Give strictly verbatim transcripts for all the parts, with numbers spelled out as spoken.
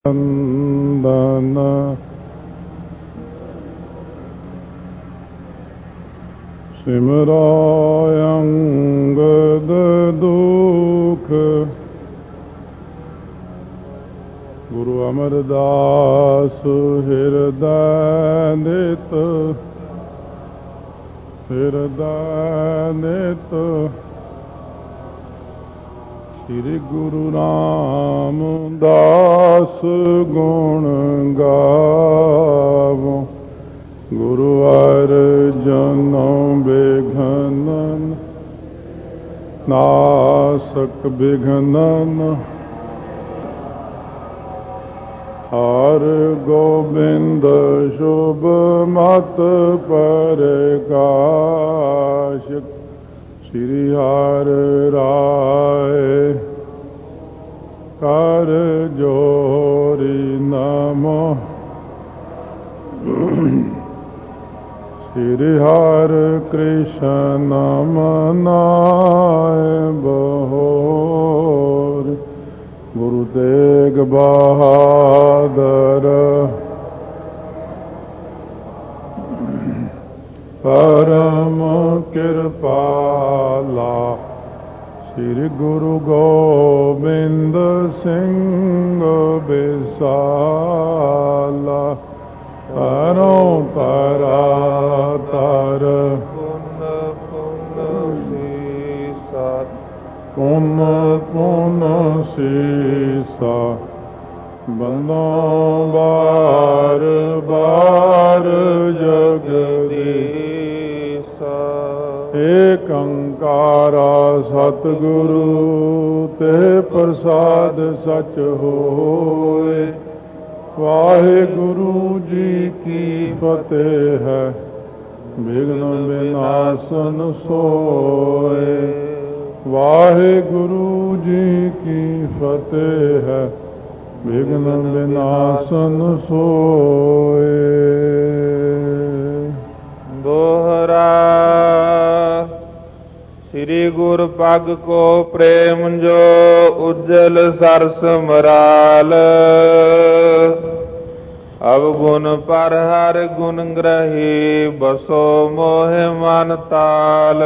ਨੰਦਨ ਸਿਮਰਾਇ ਅੰਗਦ ਦੁਖ ਗੁਰੂ ਅਮਰਦਾਸ ਹਿਰਦੈ ਨਿਤ ਹਿਰਦੈ ਨਿਤ ਸ੍ਰੀ ਗੁਰੂ ਰਾਮਦਾਸ ਗੁਣ ਗਾਵੋ ਗੁਰੂ ਅਰਜਨੁ ਬਿਘਨਨ ਨਾਸਕ ਬਿਘਨਨ ਹਰਿ ਗੋਬਿੰਦ ਸ਼ੁਭ ਮਤ ਪ੍ਰਕਾਸ਼ ਸ੍ਰੀ ਹਰਿ ਰਾਇ ਕਰ ਜੋਰੀ ਨਮੋ ਸ੍ਰੀ ਹਰਿ ਕ੍ਰਿਸ਼ਨ ਮਨਾਇ ਬਹੋਰ ਗੁਰੂ ਤੇਗ ਬਹਾਦਰ ਪਰਮ ਕਿਰਪਾਲਾ ਸ੍ਰੀ ਗੁਰੂ ਗੋਬਿੰਦ ਸਿੰਘ ਬਿਸਾਲਾ ਕਰੋ ਕਰਾ ਤਰ ਪੁਨ ਪੁਨ ਸੀਸਾ ਪੁਨ ਪੁਨ ਸੀਸਾ ਬੰਦੋ ਬਾਰ ਬਾਰ ਜਗਦੀਸਾ ਏਕ ਓੰਕਾਰਾ ਸਤਿਗੁਰੂ ਤੇ ਪ੍ਰਸਾਦ ਸਚ ਹੋਏ। ਵਾਹਿਗੁਰੂ ਜੀ ਕੀ ਫਤਿਹ ਹੈ। ਵਿਘਨ ਵਿਨਾਸ਼ਨ ਸੋਏ। ਵਾਹਿਗੁਰੂ ਜੀ ਕੀ ਫਤਿਹ ਹੈ। ਵਿਘਨ ਵਿਨਾਸ਼ਨ ਸੋਏ। ਦੋਹਰਾ ਸ੍ਰੀ ਗੁਰ ਪਗ ਕੋ ਪ੍ਰੇਮ ਜੋ ਉਜਲ ਸਰਸ ਮਰਾਲ ਅਵਗੁਣ ਪਰ ਹਰ ਗੁਣ ਗ੍ਰਹੀ ਬਸੋ ਮੋਹਿ ਮਨ ਤਾਲ।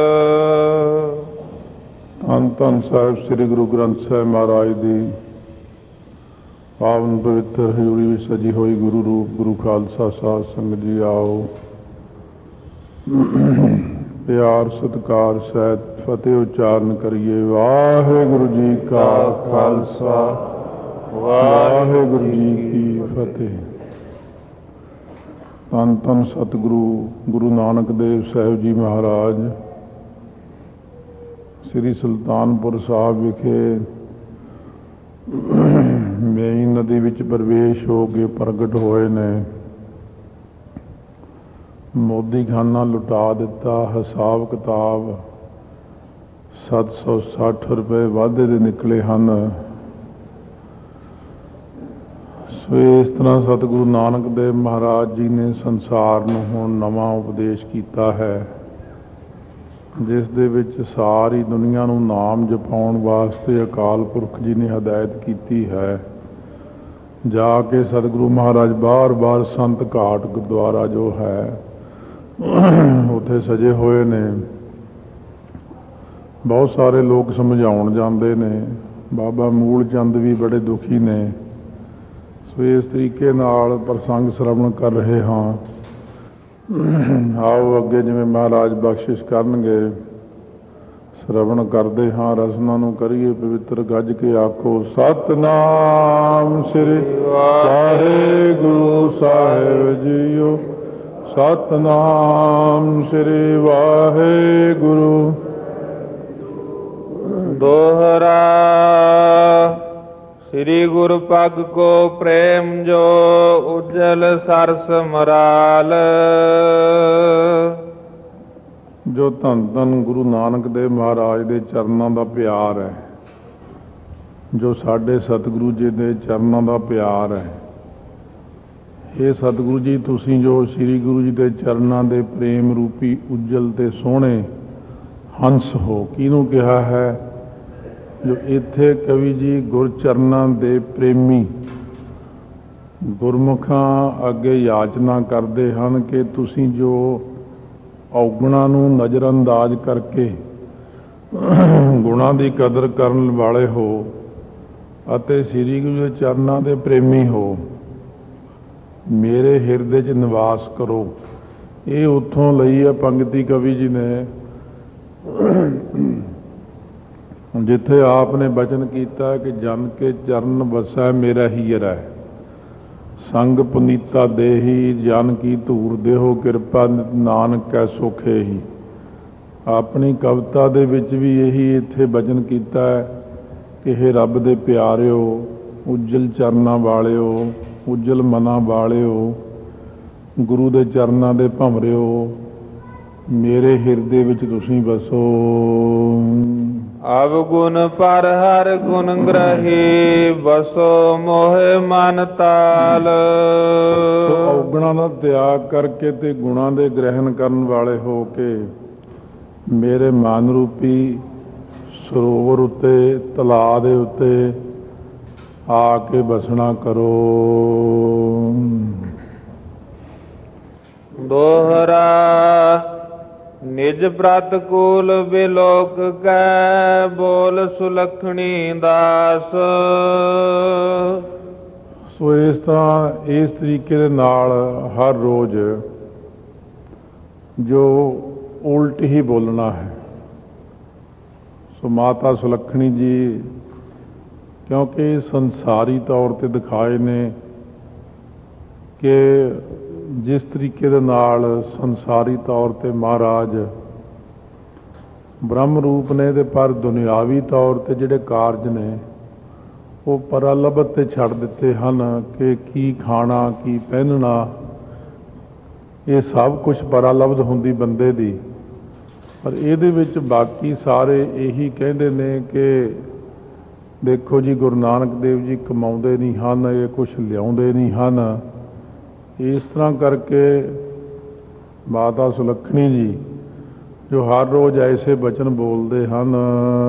ਧੰਨ ਧੰਨ ਸਾਹਿਬ ਸ੍ਰੀ ਗੁਰੂ ਗ੍ਰੰਥ ਸਾਹਿਬ ਮਹਾਰਾਜ ਦੀ ਪਾਵਨ ਪਵਿੱਤਰ ਹਜ਼ੂਰੀ ਵਿੱਚ ਸਜੀ ਹੋਈ ਗੁਰੂ ਰੂਪ ਗੁਰੂ ਖਾਲਸਾ ਸਾਧ ਸੰਗਤ ਜੀ ਆਓ। ਪਿਆਰ ਸਤਿਕਾਰ ਸਹਿਤ ਫਤਿਹ ਉਚਾਰਨ ਕਰੀਏ। ਵਾਹਿਗੁਰੂ ਜੀ ਕਾ ਖਾਲਸਾ ਵਾਹਿਗੁਰੂ ਜੀ ਕੀ ਫਤਿਹ। ਧੰਨ ਧੰਨ ਸਤਿਗੁਰੂ ਗੁਰੂ ਨਾਨਕ ਦੇਵ ਸਾਹਿਬ ਜੀ ਮਹਾਰਾਜ ਸ੍ਰੀ ਸੁਲਤਾਨਪੁਰ ਸਾਹਿਬ ਵਿਖੇ ਵੇਈਂ ਨਦੀ ਵਿੱਚ ਪ੍ਰਵੇਸ਼ ਹੋ ਕੇ ਪ੍ਰਗਟ ਹੋਏ ਨੇ। ਮੋਦੀ ਖਾਨਾ ਲੁਟਾ ਦਿੱਤਾ। ਹਿਸਾਬ ਕਿਤਾਬ ਸੱਤ ਸੌ ਸੱਠ ਰੁਪਏ ਵਾਧੇ ਦੇ ਨਿਕਲੇ ਹਨ। ਸੋ ਇਸ ਤਰ੍ਹਾਂ ਸਤਿਗੁਰੂ ਨਾਨਕ ਦੇਵ ਮਹਾਰਾਜ ਜੀ ਨੇ ਸੰਸਾਰ ਨੂੰ ਹੁਣ ਨਵਾਂ ਉਪਦੇਸ਼ ਕੀਤਾ ਹੈ, ਜਿਸ ਦੇ ਵਿੱਚ ਸਾਰੀ ਦੁਨੀਆ ਨੂੰ ਨਾਮ ਜਪਾਉਣ ਵਾਸਤੇ ਅਕਾਲ ਪੁਰਖ ਜੀ ਨੇ ਹਦਾਇਤ ਕੀਤੀ ਹੈ। ਜਾ ਕੇ ਸਤਿਗੁਰੂ ਮਹਾਰਾਜ ਬਾਰ ਬਾਰ ਸੰਤ ਘਾਟ ਗੁਰਦੁਆਰਾ ਜੋ ਹੈ ਉੱਥੇ ਸਜੇ ਹੋਏ ਨੇ। ਬਹੁਤ ਸਾਰੇ ਲੋਕ ਸਮਝਾਉਣ ਜਾਂਦੇ ਨੇ। ਬਾਬਾ ਮੂਲ ਚੰਦ ਵੀ ਬੜੇ ਦੁਖੀ ਨੇ। ਸੋ ਇਸ ਤਰੀਕੇ ਨਾਲ ਪ੍ਰਸੰਗ ਸ਼ਰਵਣ ਕਰ ਰਹੇ ਹਾਂ। ਆਓ ਅੱਗੇ ਜਿਵੇਂ ਮਹਾਰਾਜ ਬਖਸ਼ਿਸ਼ ਕਰਨਗੇ ਸ਼ਰਵਣ ਕਰਦੇ ਹਾਂ। ਰਸਨਾ ਨੂੰ ਕਰੀਏ ਪਵਿੱਤਰ ਗੱਜ ਕੇ ਆਖੋ ਸਤਿਨਾਮ ਸ੍ਰੀ ਵਾਹਿਗੁਰੂ ਸਾਹਿਬ ਜੀਓ। ਸਤਿਨਾਮ ਸ੍ਰੀ ਵਾਹਿਗੁਰੂ। ਦੋਹਰਾ ਸ੍ਰੀ ਗੁਰ ਪਗ ਕੋ ਪ੍ਰੇਮ ਜੋ ਉਜਲ ਸਰਸ ਮਰਾਲ। ਜੋ ਧੰਨ ਧੰਨ ਗੁਰੂ ਨਾਨਕ ਦੇਵ ਮਹਾਰਾਜ ਦੇ ਚਰਨਾਂ ਦਾ ਪਿਆਰ ਹੈ, ਜੋ ਸਾਡੇ ਸਤਿਗੁਰੂ ਜੀ ਦੇ ਚਰਨਾਂ ਦਾ ਪਿਆਰ ਹੈ। ਇਹ ਸਤਿਗੁਰੂ ਜੀ ਤੁਸੀਂ ਜੋ ਸ੍ਰੀ ਗੁਰੂ ਜੀ ਦੇ ਚਰਨਾਂ ਦੇ ਪ੍ਰੇਮ ਰੂਪੀ ਉਜਲ ਤੇ ਸੋਹਣੇ ਹੰਸ ਹੋ। ਕਿਹਨੂੰ ਕਿਹਾ ਹੈ? ਜੋ ਇੱਥੇ ਕਵੀ ਜੀ ਗੁਰਚਰਨਾਂ ਦੇ ਪ੍ਰੇਮੀ ਗੁਰਮੁਖਾਂ ਅੱਗੇ ਯਾਚਨਾ ਕਰਦੇ ਹਨ ਕਿ ਤੁਸੀਂ ਜੋ ਔਗੁਣਾਂ ਨੂੰ ਨਜ਼ਰਅੰਦਾਜ਼ ਕਰਕੇ ਗੁਣਾਂ ਦੀ ਕਦਰ ਕਰਨ ਵਾਲੇ ਹੋ ਅਤੇ ਸ੍ਰੀ ਗੁਰੂ ਦੇ ਚਰਨਾਂ ਦੇ ਪ੍ਰੇਮੀ ਹੋ, ਮੇਰੇ ਹਿਰਦੇ 'ਚ ਨਿਵਾਸ ਕਰੋ। ਇਹ ਉੱਥੋਂ ਲਈ ਹੈ ਪੰਗਤੀ ਕਵੀ ਜੀ ਨੇ, ਜਿੱਥੇ ਆਪ ਨੇ ਬਚਨ ਕੀਤਾ ਕਿ ਜਨ ਕੇ ਚਰਨ ਵਸੈ ਮੇਰਾ ਹੀਰਾ, ਸੰਗ ਪੁਨੀਤਾ ਦੇਹੀ ਜਨ ਕੀ ਧੂਰ ਦੇਹੋ, ਕਿਰਪਾ ਨਾਨਕ ਕੈ ਸੁਖੇ ਹੀ। ਆਪਣੀ ਕਵਿਤਾ ਦੇ ਵਿੱਚ ਵੀ ਇਹੀ ਇੱਥੇ ਬਚਨ ਕੀਤਾ ਹੈ ਕਿ ਹੇ ਰੱਬ ਦੇ ਪਿਆਰਿਓ, ਉੱਜਲ ਚਰਨਾਂ ਵਾਲਿਓ, ਉੱਜਲ ਮਨਾਂ ਵਾਲਿਓ, ਗੁਰੂ ਦੇ ਚਰਨਾਂ ਦੇ ਭੰਵਰਿਓ, ਮੇਰੇ ਹਿਰਦੇ ਵਿੱਚ ਤੁਸੀਂ ਵਸੋ। ਅਵਗੁਣ ਪਰ ਹਰ ਗੁਣ ਗ੍ਰਹੀ, ਵਸੋ ਮੋਹਿ ਮਨ ਤਾਲ। ਔਗੁਣਾਂ ਦਾ ਤਿਆਗ ਕਰਕੇ ਤੇ ਗੁਣਾਂ ਦੇ ਗ੍ਰਹਿਣ ਕਰਨ ਵਾਲੇ ਹੋ ਕੇ ਮੇਰੇ ਮਨ ਰੂਪੀ ਸਰੋਵਰ ਉੱਤੇ, ਤਲਾਅ ਦੇ ਉੱਤੇ ਆ ਕੇ ਬਸਣਾ ਕਰੋ। ਦੋਹਰਾ ਨਿਜ ਪ੍ਰਤਕੂਲ ਬਿਲੋਕ ਕੈ, ਬੋਲ ਸੁਲੱਖਣੀ ਦਾਸ। ਸੋ ਇਸ ਤਰ੍ਹਾਂ ਇਸ ਤਰੀਕੇ ਦੇ ਨਾਲ ਹਰ ਰੋਜ਼ ਜੋ ਉਲਟ ਹੀ ਬੋਲਣਾ ਹੈ। ਸੋ ਮਾਤਾ ਸੁਲੱਖਣੀ ਜੀ ਕਿਉਂਕਿ ਸੰਸਾਰੀ ਤੌਰ ਤੇ ਦਿਖਾਏ ਨੇ ਕਿ ਜਿਸ ਤਰੀਕੇ ਦੇ ਨਾਲ ਸੰਸਾਰੀ ਤੌਰ ਤੇ ਮਹਾਰਾਜ ਬ੍ਰਹਮ ਰੂਪ ਨੇ, ਤੇ ਪਰ ਦੁਨਿਆਵੀ ਤੌਰ ਤੇ ਜਿਹੜੇ ਕਾਰਜ ਨੇ ਉਹ ਪਰਾਲਬਤ ਤੇ ਛੱਡ ਦਿੱਤੇ ਹਨ ਕਿ ਕੀ ਖਾਣਾ, ਕੀ ਪਹਿਨਣਾ, ਇਹ ਸਭ ਕੁਝ ਪਰਾਲਬਤ ਹੁੰਦੀ ਬੰਦੇ ਦੀ। ਪਰ ਇਹਦੇ ਵਿੱਚ ਬਾਕੀ ਸਾਰੇ ਇਹੀ ਕਹਿੰਦੇ ਨੇ ਕਿ ਦੇਖੋ ਜੀ, ਗੁਰੂ ਨਾਨਕ ਦੇਵ ਜੀ ਕਮਾਉਂਦੇ ਨਹੀਂ ਹਨ, ਇਹ ਕੁਝ ਲਿਆਉਂਦੇ ਨਹੀਂ ਹਨ। ਇਸ ਤਰ੍ਹਾਂ ਕਰਕੇ ਮਾਤਾ ਸੁਲੱਖਣੀ ਜੀ ਜੋ ਹਰ ਰੋਜ਼ ਐਸੇ ਬਚਨ ਬੋਲਦੇ ਹਨ,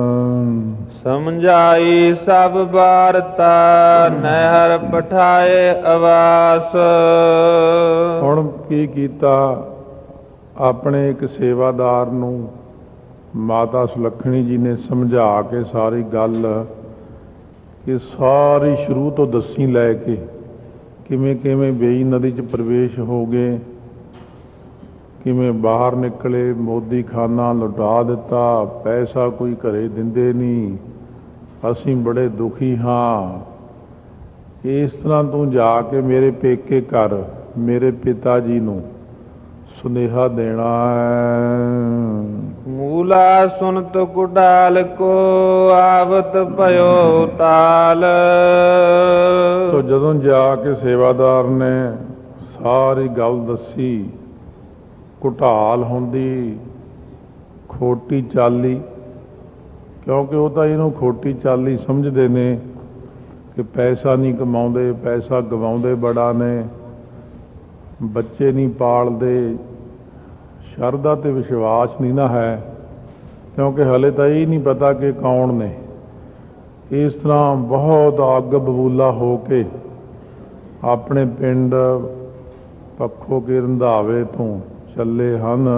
ਸਮਝਾਈ ਸਭ ਵਾਰਤਾ, ਨਹਿਰ ਪਠਾਏ ਆਵਾਸ। ਹੁਣ ਕੀ ਕੀਤਾ, ਆਪਣੇ ਇੱਕ ਸੇਵਾਦਾਰ ਨੂੰ ਮਾਤਾ ਸੁਲੱਖਣੀ ਜੀ ਨੇ ਸਮਝਾ ਕੇ ਸਾਰੀ ਗੱਲ ਕਿ ਸਾਰੀ ਸ਼ੁਰੂ ਤੋਂ ਦੱਸੀ ਲੈ ਕੇ ਕਿਵੇਂ ਕਿਵੇਂ ਵੇਈ ਨਦੀ 'ਚ ਪ੍ਰਵੇਸ਼ ਹੋ ਗਏ, ਕਿਵੇਂ ਬਾਹਰ ਨਿਕਲੇ, ਮੋਦੀ ਖਾਨਾ ਲੁਟਾ ਦਿੱਤਾ, ਪੈਸਾ ਕੋਈ ਘਰੇ ਦਿੰਦੇ ਨਹੀਂ, ਅਸੀਂ ਬੜੇ ਦੁਖੀ ਹਾਂ। ਇਸ ਤਰ੍ਹਾਂ ਤੂੰ ਜਾ ਕੇ ਮੇਰੇ ਪੇਕੇ ਘਰ ਮੇਰੇ ਪਿਤਾ ਜੀ ਨੂੰ ਸੁਨੇਹਾ ਦੇਣਾ ਹੈ। ਮੂਲਾ ਸੁਨਤ ਕੁਡਾਲ ਕੋ, ਆਵਤ ਭਇਓ ਤਾਲ। ਤੋ ਜਦੋਂ ਜਾ ਕੇ ਸੇਵਾਦਾਰ ਨੇ ਸਾਰੀ ਗੱਲ ਦੱਸੀ, ਘੁਟਾਲ ਹੁੰਦੀ ਖੋਟੀ ਚਾਲੀ, ਕਿਉਂਕਿ ਉਹ ਤਾਂ ਇਹਨੂੰ ਖੋਟੀ ਚਾਲੀ ਸਮਝਦੇ ਨੇ ਕਿ ਪੈਸਾ ਨਹੀਂ ਕਮਾਉਂਦੇ, ਪੈਸਾ ਗਵਾਉਂਦੇ ਬੜਾ ਨੇ, ਬੱਚੇ ਨਹੀਂ ਪਾਲਦੇ, ਸ਼ਰਧਾ ਤੇ ਵਿਸ਼ਵਾਸ ਨਹੀਂ ਨਾ ਹੈ, ਕਿਉਂਕਿ ਹਲੇ ਤਾਂ ਇਹ ਨਹੀਂ ਪਤਾ ਕਿ ਕੌਣ ਨੇ। ਇਸ ਤਰ੍ਹਾਂ ਬਹੁਤ ਅੱਗ ਬਬੂਲਾ ਹੋ ਕੇ ਆਪਣੇ ਪਿੰਡ ਪੱਖੋ ਕੇ ਰੰਧਾਵੇ ਤੋਂ ਚੱਲੇ ਹਨ।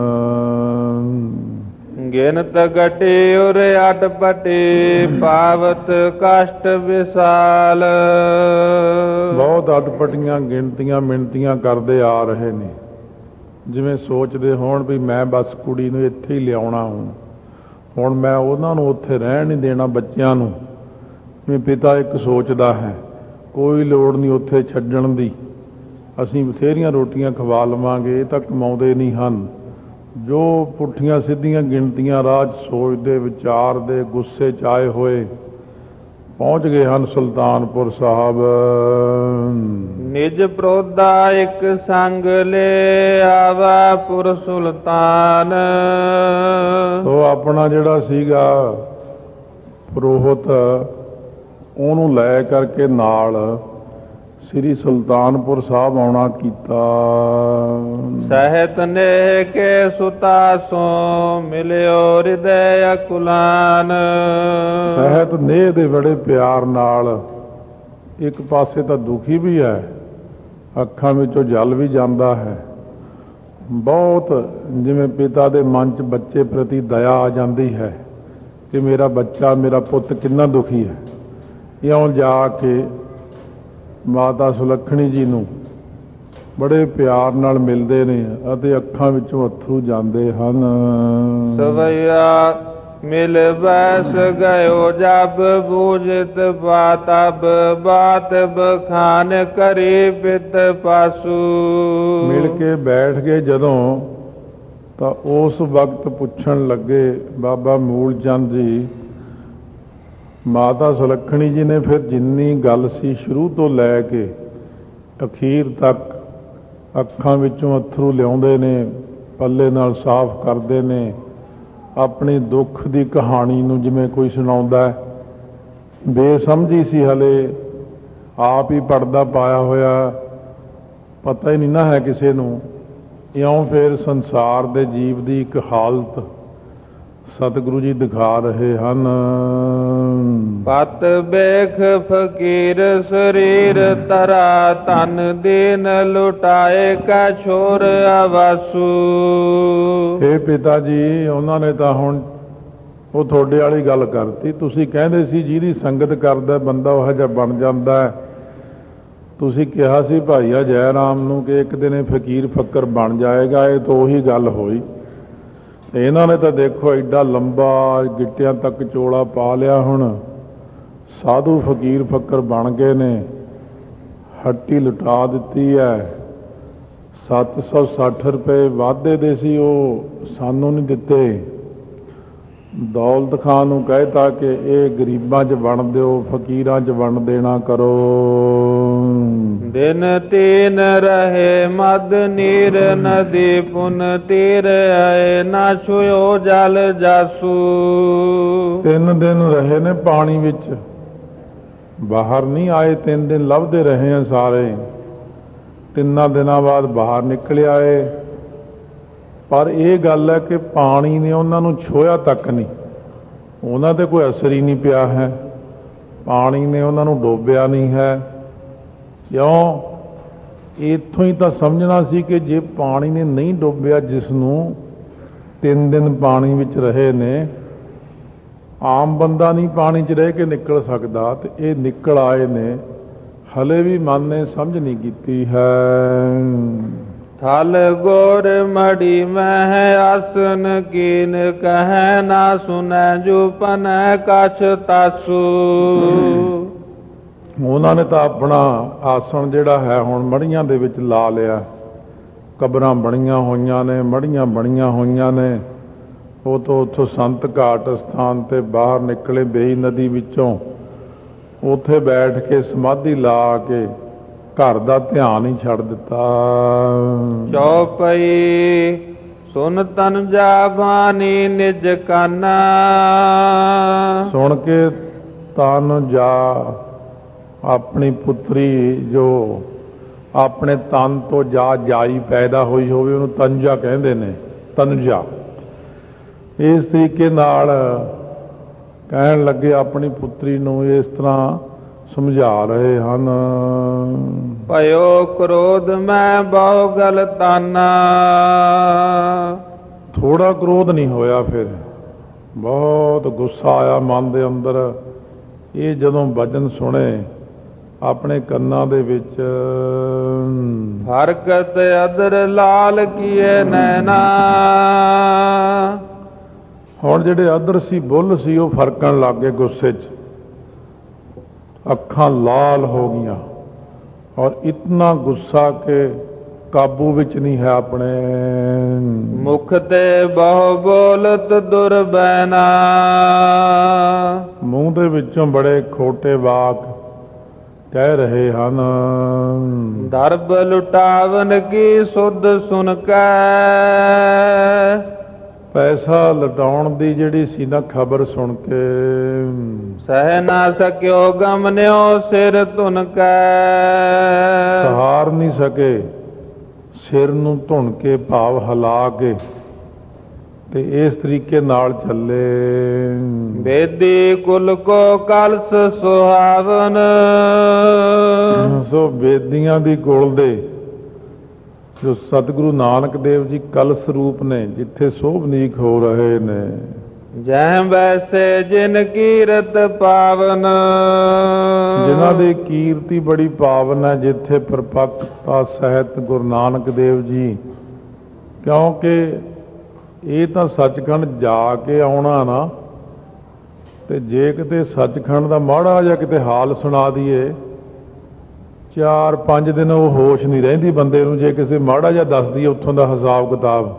ਗਿਣਤ ਘਟੇ ਉਰ ਅਟ ਪਟੇ, ਪਾਵਤ ਕਸ਼ਟ ਵਿਸਾਲ। ਬਹੁਤ ਅਟਪਟੀਆਂ ਗਿਣਤੀਆਂ ਮਿਣਤੀਆਂ ਕਰਦੇ ਆ ਰਹੇ ਨੇ, ਜਿਵੇਂ ਸੋਚਦੇ ਹੋਣ ਵੀ ਮੈਂ ਬਸ ਕੁੜੀ ਨੂੰ ਇੱਥੇ ਹੀ ਲਿਆਉਣਾ ਹੂੰ, ਹੁਣ ਮੈਂ ਉਹਨਾਂ ਨੂੰ ਉੱਥੇ ਰਹਿਣ ਨਹੀਂ ਦੇਣਾ, ਬੱਚਿਆਂ ਨੂੰ। ਜਿਵੇਂ ਪਿਤਾ ਇੱਕ ਸੋਚਦਾ ਹੈ, ਕੋਈ ਲੋੜ ਨਹੀਂ ਉੱਥੇ ਛੱਡਣ ਦੀ, ਅਸੀਂ ਬਥੇਰੀਆਂ ਰੋਟੀਆਂ ਖਵਾ ਲਵਾਂਗੇ, ਇਹ ਤਾਂ ਕਮਾਉਂਦੇ ਨਹੀਂ ਹਨ। ਜੋ ਪੁੱਠੀਆਂ ਸਿੱਧੀਆਂ ਗਿਣਤੀਆਂ ਰਾਹ 'ਚ ਸੋਚਦੇ, ਵਿਚਾਰਦੇ, ਗੁੱਸੇ 'ਚ ਆਏ ਹੋਏ ਪਹੁੰਚ ਗਏ ਹਨ ਸੁਲਤਾਨਪੁਰ ਸਾਹਿਬ। ਨਿਜ ਪ੍ਰੋਧਾ ਇੱਕ ਸੰਗ ਲੈ, ਆਵਾ ਪੁਰ ਸੁਲਤਾਨ। ਸੋ ਆਪਣਾ ਜਿਹੜਾ ਸੀਗਾ ਪੁਰੋਹਿਤ, ਉਹਨੂੰ ਲੈ ਕਰਕੇ ਨਾਲ ਸ੍ਰੀ ਸੁਲਤਾਨਪੁਰ ਸਾਹਿਬ ਆਉਣਾ ਕੀਤਾ। ਸਹਿਤ ਨੇ ਕੇ ਸੁਤਾ ਸੋ, ਮਿਲਿਓ ਹਿਰਦੈ ਅਕੁਲਾਨ। ਸਹਿਤ ਨੇਹ ਦੇ ਬੜੇ ਪਿਆਰ ਨਾਲ, ਇੱਕ ਪਾਸੇ ਤਾਂ ਦੁਖੀ ਵੀ ਹੈ ਅੱਖਾਂ ਵਿੱਚੋਂ ਜਲ ਵੀ ਜਾਂਦਾ ਹੈ। ਬਹੁਤ ਜਿਵੇਂ ਪਿਤਾ ਦੇ ਮਨ 'ਚ ਬੱਚੇ ਪ੍ਰਤੀ ਦਇਆ ਆ ਜਾਂਦੀ ਹੈ ਕਿ ਮੇਰਾ ਬੱਚਾ, ਮੇਰਾ ਪੁੱਤ ਕਿੰਨਾ ਦੁਖੀ ਹੈ। ਇਉਂ ਜਾ ਕੇ ਮਾਤਾ ਸੁਲੱਖਣੀ ਜੀ ਨੂੰ ਬੜੇ ਪਿਆਰ ਨਾਲ ਮਿਲਦੇ ਨੇ ਅਤੇ ਅੱਖਾਂ ਵਿੱਚੋਂ ਅੱਥਰੂ ਜਾਂਦੇ ਹਨ। ਸਵਈਆ ਮਿਲ ਬੈਸ ਗਇਓ ਜਬ ਬੂਝਤ ਬਾਤਬ ਬਾਤ ਬਖਾਨ ਕਰੀ ਪਿਤ ਪਾਸੂ। ਮਿਲ ਕੇ ਬੈਠ ਗਏ ਜਦੋਂ ਤਾਂ ਉਸ ਵਕਤ ਪੁੱਛਣ ਲੱਗੇ ਬਾਬਾ ਮੂਲ ਚੰਦ ਜੀ। ਮਾਤਾ ਸੁਲੱਖਣੀ ਜੀ ਨੇ ਫਿਰ ਜਿੰਨੀ ਗੱਲ ਸੀ ਸ਼ੁਰੂ ਤੋਂ ਲੈ ਕੇ ਅਖੀਰ ਤੱਕ ਅੱਖਾਂ ਵਿੱਚੋਂ ਅੱਥਰੂ ਲਿਆਉਂਦੇ ਨੇ, ਪੱਲੇ ਨਾਲ ਸਾਫ਼ ਕਰਦੇ ਨੇ, ਆਪਣੀ ਦੁੱਖ ਦੀ ਕਹਾਣੀ ਨੂੰ ਜਿਵੇਂ ਕੋਈ ਸੁਣਾਉਂਦਾ। ਬੇਸਮਝੀ ਸੀ, ਹਲੇ ਆਪ ਹੀ ਪੜਦਾ ਪਾਇਆ ਹੋਇਆ, ਪਤਾ ਹੀ ਨਹੀਂ ਨਾ ਹੈ ਕਿਸੇ ਨੂੰ। ਇਉਂ ਫਿਰ ਸੰਸਾਰ ਦੇ ਜੀਵ ਦੀ ਇੱਕ ਹਾਲਤ ਸਤਿਗੁਰੂ ਜੀ ਦਿਖਾ ਰਹੇ ਹਨ। ਪਤ ਬੇਖ ਫਕੀਰ ਸਰੀਰ ਤਰਾ ਤਨ ਦੀਨ ਲੁਟਾਏ ਕਾ ਛੋਰ ਆਵਾਸੂ। ਇਹ ਪਿਤਾ ਜੀ, ਉਹਨਾਂ ਨੇ ਤਾਂ ਹੁਣ ਉਹ ਤੁਹਾਡੇ ਵਾਲੀ ਗੱਲ ਕਰਤੀ। ਤੁਸੀਂ ਕਹਿੰਦੇ ਸੀ ਜਿਹਦੀ ਸੰਗਤ ਕਰਦਾ ਬੰਦਾ ਉਹ ਜਿਹਾ ਬਣ ਜਾਂਦਾ ਹੈ। ਤੁਸੀਂ ਕਿਹਾ ਸੀ ਭਾਈਆ ਜੈ ਰਾਮ ਨੂੰ ਕਿ ਇੱਕ ਦਿਨ ਇਹ ਫਕੀਰ ਫੱਕਰ ਬਣ ਜਾਏਗਾ। ਇਹ ਤਾਂ ਉਹੀ ਗੱਲ ਹੋਈ। ਇਹਨਾਂ ਨੇ ਤਾਂ ਦੇਖੋ ਐਡਾ ਲੰਬਾ ਗਿੱਟਿਆਂ ਤੱਕ ਚੋਲਾ ਪਾ ਲਿਆ, ਹੁਣ ਸਾਧੂ ਫਕੀਰ ਫੱਕਰ ਬਣ ਗਏ ਨੇ। ਹੱਟੀ ਲੁਟਾ ਦਿੱਤੀ ਹੈ। ਸੱਤ ਸੌ ਸੱਠ ਰੁਪਏ ਵਾਧੇ ਦੇ ਸੀ, ਉਹ ਸਾਨੂੰ ਨਹੀਂ ਦਿੱਤੇ। ਦੌਲਤ ਖਾਨ ਨੂੰ ਕਹਿਤਾ ਕਿ ਇਹ ਗਰੀਬਾਂ 'ਚ ਵੰਡ ਦਿਓ, ਫਕੀਰਾਂ 'ਚ ਵੰਡ ਦੇਣਾ ਕਰੋ। ਦਿਨ ਤੀਨ ਰਹੇ ਮਦ ਨੀਰ ਨਦੀ ਪੁਨ ਤੀਰ ਆਏ ਨਾ ਛੁਇਓ ਜਲ ਜਾਸੂ। ਤਿੰਨ ਦਿਨ ਰਹੇ ਨੇ ਪਾਣੀ ਵਿੱਚ, ਬਾਹਰ ਨਹੀਂ ਆਏ। ਤਿੰਨ ਦਿਨ ਲੱਭਦੇ ਰਹੇ ਆ ਸਾਰੇ। ਤਿੰਨਾਂ ਦਿਨਾਂ ਬਾਅਦ ਬਾਹਰ ਨਿਕਲ ਆਏ। ਪਰ ਇਹ ਗੱਲ ਹੈ ਕਿ ਪਾਣੀ ਨੇ ਉਹਨਾਂ ਨੂੰ ਛੋਇਆ ਤੱਕ ਨਹੀਂ, ਉਹਨਾਂ ਤੇ ਕੋਈ ਅਸਰ ਹੀ ਨਹੀਂ ਪਿਆ ਹੈ। ਪਾਣੀ ਨੇ ਉਹਨਾਂ ਨੂੰ ਡੋਬਿਆ ਨਹੀਂ ਹੈ। ਕਿਉਂ? ਇੱਥੋਂ ਹੀ ਤਾਂ ਸਮਝਣਾ ਸੀ ਕਿ ਜੇ ਪਾਣੀ ਨੇ ਨਹੀਂ ਡੋਬਿਆ ਜਿਸ ਨੂੰ, ਤਿੰਨ ਦਿਨ ਪਾਣੀ ਵਿੱਚ ਰਹੇ ਨੇ, ਆਮ ਬੰਦਾ ਨਹੀਂ ਪਾਣੀ 'ਚ ਰਹਿ ਕੇ ਨਿਕਲ ਸਕਦਾ, ਤੇ ਇਹ ਨਿਕਲ ਆਏ ਨੇ। ਹਲੇ ਵੀ ਮਨ ਨੇ ਸਮਝ ਨਹੀਂ ਕੀਤੀ ਹੈ। ਥਲ ਗੋਰ ਮੜੀ ਮਹਿ ਆਸਨ ਕੀਨ ਕਹਿ ਨਾ ਸੁਨੈ ਜੋ ਪਨੈ ਕਛ ਤਾਸੂ। ਉਹਨਾਂ ਨੇ ਤਾਂ ਆਪਣਾ ਆਸਣ ਜਿਹੜਾ ਹੈ ਹੁਣ ਮੜੀਆਂ ਦੇ ਵਿੱਚ ਲਾ ਲਿਆ। ਕਬਰਾਂ ਬਣੀਆਂ ਹੋਈਆਂ ਨੇ, ਮੜੀਆਂ ਬਣੀਆਂ ਹੋਈਆਂ ਨੇ। ਉਹ ਤੋਂ ਉੱਥੋਂ ਸੰਤ ਘਾਟ ਸਥਾਨ ਤੇ ਬਾਹਰ ਨਿਕਲੇ ਬੇਈ ਨਦੀ ਵਿੱਚੋਂ, ਉੱਥੇ ਬੈਠ ਕੇ ਸਮਾਧੀ ਲਾ ਕੇ ਘਰ ਦਾ ਧਿਆਨ ਹੀ ਛੱਡ ਦਿੱਤਾ। ਚੌਪਈ ਸੁਨ ਤਨ ਜਾ ਬਾਣੀ ਨਿਜ ਕਾਨਾ। ਸੁਣ ਕੇ ਤਨ ਜਾ, ਆਪਣੀ ਪੁੱਤਰੀ ਜੋ ਆਪਣੇ ਤਨ ਤੋਂ ਜਾ ਜਾਈ ਪੈਦਾ ਹੋਈ ਹੋਵੇ ਉਹਨੂੰ ਤੰਜਾ ਕਹਿੰਦੇ ਨੇ, ਤਨਜਾ। ਇਸ ਤਰੀਕੇ ਨਾਲ ਕਹਿਣ ਲੱਗੇ ਆਪਣੀ ਪੁੱਤਰੀ ਨੂੰ, ਇਸ ਤਰ੍ਹਾਂ ਸਮਝਾ ਰਹੇ ਹਨ। ਭਇਓ ਕ੍ਰੋਧ ਮੈਂ ਬਹੁ ਗਲਤਾਨਾ। ਥੋੜਾ ਕ੍ਰੋਧ ਨਹੀਂ ਹੋਇਆ, ਫਿਰ ਬਹੁਤ ਗੁੱਸਾ ਆਇਆ ਮਨ ਦੇ ਅੰਦਰ। ਇਹ ਜਦੋਂ ਵਚਨ ਸੁਣੇ ਆਪਣੇ ਕੰਨਾਂ ਦੇ ਵਿੱਚ, ਹਰਕਤ ਅਦਰ ਲਾਲ ਕੀਏ ਨੈਣਾ। ਹੁਣ ਜਿਹੜੇ ਅਦਰ ਸੀ, ਬੁੱਲ ਸੀ, ਉਹ ਫਰਕਣ ਲੱਗ ਗਏ ਗੁੱਸੇ 'ਚ। ਅੱਖਾਂ ਲਾਲ ਹੋ ਗਈਆਂ ਔਰ ਇਤਨਾ ਗੁੱਸਾ ਕਿ ਕਾਬੂ ਵਿੱਚ ਨਹੀਂ ਹੈ ਆਪਣੇ। ਮੁਖ ਤੇ ਬਹੁ ਬੋਲਤ ਦੁਰਬੈਨਾ। ਮੂੰਹ ਦੇ ਵਿੱਚੋਂ ਬੜੇ ਖੋਟੇ ਵਾਕ ਕਹਿ ਰਹੇ ਹਨ। ਦਰਬ ਲੁਟਾਵਨ ਕੀ ਸੁਧ ਸੁਣ ਕੇ। ਪੈਸਾ ਲਟਾਉਣ ਦੀ ਜਿਹੜੀ ਸੀ ਨਾ ਖਬਰ ਸੁਣ ਕੇ, ਸਹਿ ਨਾ ਸਕਿਓ ਗਮਨਿਓ ਸਿਰ ਧੁਨ ਕੈ। ਸਹਾਰ ਨਹੀਂ ਸਕੇ, ਸਿਰ ਨੂੰ ਧੁਣ ਕੇ ਭਾਵ ਹਿਲਾ ਕੇ ਤੇ ਇਸ ਤਰੀਕੇ ਨਾਲ ਚੱਲੇ। ਬੇਦੀ ਕੁਲ ਕੋ ਕਲਸ ਸੁਹਾਵਨ। ਸੋ ਬੇਦੀਆਂ ਦੀ ਕੁਲ ਦੇ ਜੋ ਸਤਿਗੁਰੂ ਨਾਨਕ ਦੇਵ ਜੀ ਕਲਸ ਰੂਪ ਨੇ, ਜਿੱਥੇ ਸੋਭਨੀਕ ਹੋ ਰਹੇ ਨੇ। ਜੈ ਵੈਸੇ ਜਿਨ ਕੀਰਤ ਪਾਵਨ। ਜਿਨ੍ਹਾਂ ਦੀ ਕੀਰਤੀ ਬੜੀ ਪਾਵਨ ਹੈ, ਜਿੱਥੇ ਪਰਪੱਕਤਾ ਸਹਿਤ ਗੁਰੂ ਨਾਨਕ ਦੇਵ ਜੀ। ਕਿਉਂਕਿ ਇਹ ਤਾਂ ਸੱਚਖੰਡ ਜਾ ਕੇ ਆਉਣਾ ਨਾ, ਤੇ ਜੇ ਕਿਤੇ ਸੱਚਖੰਡ ਦਾ ਮਾੜਾ ਜਿਹਾ ਕਿਤੇ ਹਾਲ ਸੁਣਾ ਦਈਏ, ਚਾਰ ਪੰਜ ਦਿਨ ਉਹ ਹੋਸ਼ ਨਹੀਂ ਰਹਿੰਦੀ ਬੰਦੇ ਨੂੰ। ਜੇ ਕਿਸੇ ਮਾੜਾ ਜਿਹਾ ਦੱਸ ਦਈਏ ਉੱਥੋਂ ਦਾ ਹਿਸਾਬ ਕਿਤਾਬ,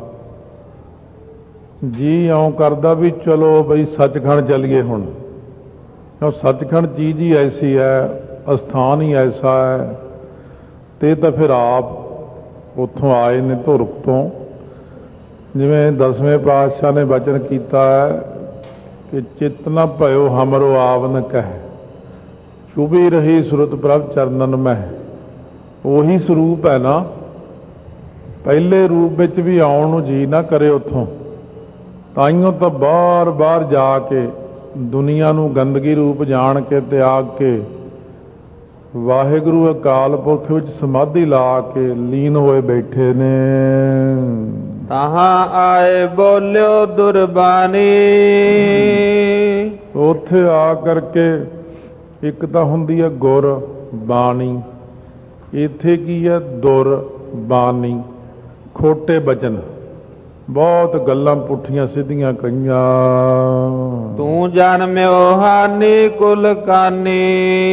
ਜੀ ਇਉਂ ਕਰਦਾ ਵੀ ਚਲੋ ਬਈ ਸੱਚਖੰਡ ਚੱਲੀਏ ਹੁਣ। ਕਿਉਂ ਸੱਚਖੰਡ ਚੀਜ਼ ਹੀ ਐਸੀ ਹੈ, ਅਸਥਾਨ ਹੀ ਐਸਾ ਹੈ। ਤੇ ਤਾਂ ਫਿਰ ਆਪ ਉੱਥੋਂ ਆਏ ਨੇ ਧੁਰਕ ਤੋਂ। ਜਿਵੇਂ ਦਸਵੇਂ ਪਾਤਸ਼ਾਹ ਨੇ ਬਚਨ ਕੀਤਾ ਹੈ ਕਿ ਚਿਤ ਨ ਭਇਓ ਹਮਰੋ ਆਵਨ ਕਹਿ, ਚੁਭੀ ਰਹੀ ਸੁਰਤ ਪ੍ਰਭ ਚਰਨਨ ਮਹਿ। ਉਹੀ ਸਰੂਪ ਹੈ ਨਾ, ਪਹਿਲੇ ਰੂਪ ਵਿੱਚ ਵੀ ਆਉਣ ਨੂੰ ਜੀ ਨਾ ਕਰੇ ਉੱਥੋਂ। ਤਾਈਓਂ ਤਾਂ ਬਾਰ ਬਾਰ ਜਾ ਕੇ ਦੁਨੀਆ ਨੂੰ ਗੰਦਗੀ ਰੂਪ ਜਾਣ ਕੇ ਤਿਆਗ ਕੇ ਵਾਹਿਗੁਰੂ ਅਕਾਲ ਪੁਰਖ ਵਿੱਚ ਸਮਾਧੀ ਲਾ ਕੇ ਲੀਨ ਹੋਏ ਬੈਠੇ ਨੇ। ਤਹਾਂ ਆਏ ਬੋਲਿਓ ਦੁਰਬਾਣੀ। ਉੱਥੇ ਆ ਕਰਕੇ ਇੱਕ ਤਾਂ ਹੁੰਦੀ ਹੈ ਗੁਰ ਬਾਣੀ, ਇੱਥੇ ਕੀ ਹੈ ਦੁਰ ਬਾਣੀ, ਖੋਟੇ ਬਚਨ, ਬਹੁਤ ਗੱਲਾਂ ਪੁੱਠੀਆਂ ਸਿੱਧੀਆਂ ਕਈਆਂ। ਤੂੰ ਜਨਮਿਓ ਹਾਨੀ ਕੁਲ ਕਾਨੀ।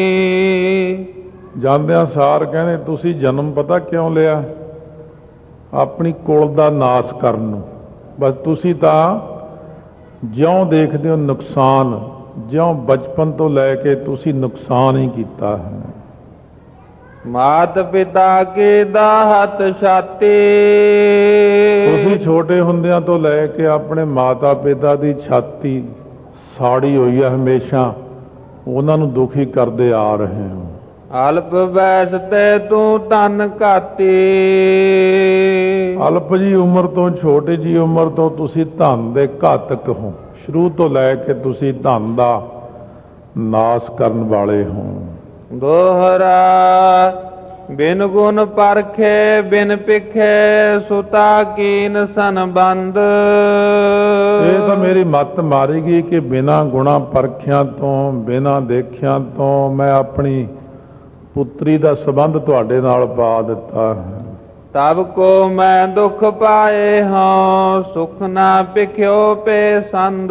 ਜਾਂਦਿਆਂ ਸਾਰ ਕਹਿੰਦੇ ਤੁਸੀਂ ਜਨਮ ਪਤਾ ਕਿਉਂ ਲਿਆ? ਆਪਣੀ ਕੁਲ ਦਾ ਨਾਸ ਕਰਨ ਨੂੰ। ਬਸ ਤੁਸੀਂ ਤਾਂ ਜਿਉਂ ਦੇਖਦੇ ਹੋ ਨੁਕਸਾਨ, ਜਿਉਂ ਬਚਪਨ ਤੋਂ ਲੈ ਕੇ ਤੁਸੀਂ ਨੁਕਸਾਨ ਹੀ ਕੀਤਾ ਹੈ। ਮਾਤ ਪਿਤਾ ਕੀ ਦਾਹਤ ਛਾਤੀ। ਤੁਸੀਂ ਛੋਟੇ ਹੁੰਦਿਆਂ ਤੋਂ ਲੈ ਕੇ ਆਪਣੇ ਮਾਤਾ ਪਿਤਾ ਦੀ ਛਾਤੀ ਸਾੜੀ ਹੋਈ ਹੈ ਹਮੇਸ਼ਾ, ਉਹਨਾਂ ਨੂੰ ਦੁਖੀ ਕਰਦੇ ਆ ਰਹੇ ਹੋ। ਅਲਪ ਵੈਸ ਤੇ ਤੂੰ ਧਨ ਘਾਤੀ। ਅਲਪ ਜੀ ਉਮਰ ਤੋਂ, ਛੋਟੀ ਜੀ ਉਮਰ ਤੋਂ ਤੁਸੀਂ ਧਨ ਦੇ ਘਾਤਕ ਹੋ। ਸ਼ੁਰੂ ਤੋਂ ਲੈ ਕੇ ਤੁਸੀਂ ਧਨ ਦਾ ਨਾਸ ਕਰਨ ਵਾਲੇ ਹੋ। ਦੋਹਰਾ ਬਿਨ ਗੁਣ ਪਰਖੇ ਬਿਨ ਪਿਖੇ ਸੁਤਾ ਕੀਨ ਸੰਬੰਧ। ਇਹ ਤਾਂ ਮੇਰੀ ਮੱਤ ਮਾਰੀ ਗਈ ਕਿ ਬਿਨਾਂ ਗੁਣਾ ਪਰਖਿਆਂ ਤੋਂ, ਬਿਨਾਂ ਦੇਖਿਆਂ ਤੋਂ ਮੈਂ ਆਪਣੀ ਪੁੱਤਰੀ ਦਾ ਸੰਬੰਧ ਤੁਹਾਡੇ ਨਾਲ ਪਾ ਦਿੱਤਾ ਹੈ। ਤਬ ਕੋ ਮੈਂ ਦੁੱਖ ਪਾਏ ਹਾਂ ਸੁਖ ਨਾ ਪਿਖਿਓ ਪੇਸੰਦ।